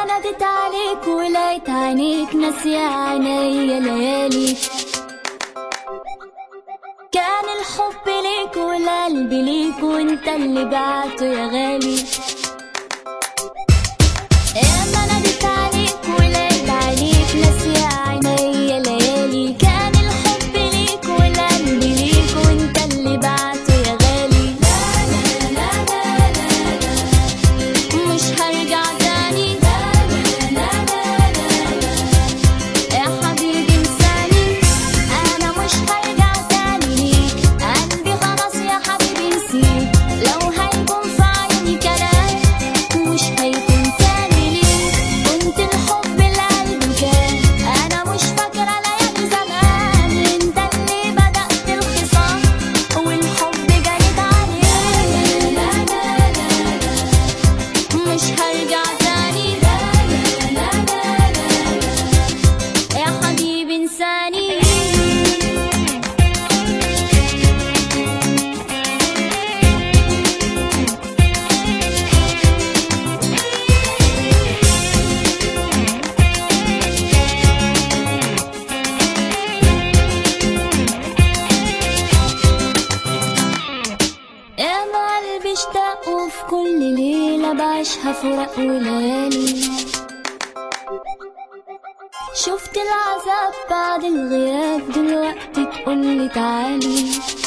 نادت عليك ولقيت عينيك ناسية عينيا ليالي. كان الحب ليك والقلب ليك وانت اللي بعته يا غالي. ياما نادت عليك ولقيت عينيك ناسية عينيا ليالي. كان الحب ليك والقلب ليك وانت اللي بعته يا غالي. لا لا لا لا لا لا مش هرجع تاني. لا لا لا لا لا يا حبيبي انساني. انا مش هرجع تاني ليك. قلبي خلاص يا حبيبي نسيك. لو هيكون في عيني كلام مش هيكون تاني ليك. كنت الحب القلب كان. انا مش فاكرة ليالي زمان. انت اللي بدأت الخصام والحب جريت عليك. لا لا لا لا مش هرجع تاني. لا لا لا لا يا حبيبي انساني. ياما قلبي اشتاق وفي كل ليلة بعيشها فراق وليالي. شفت العذاب بعد الغياب دلوقتي تقولي تعالي.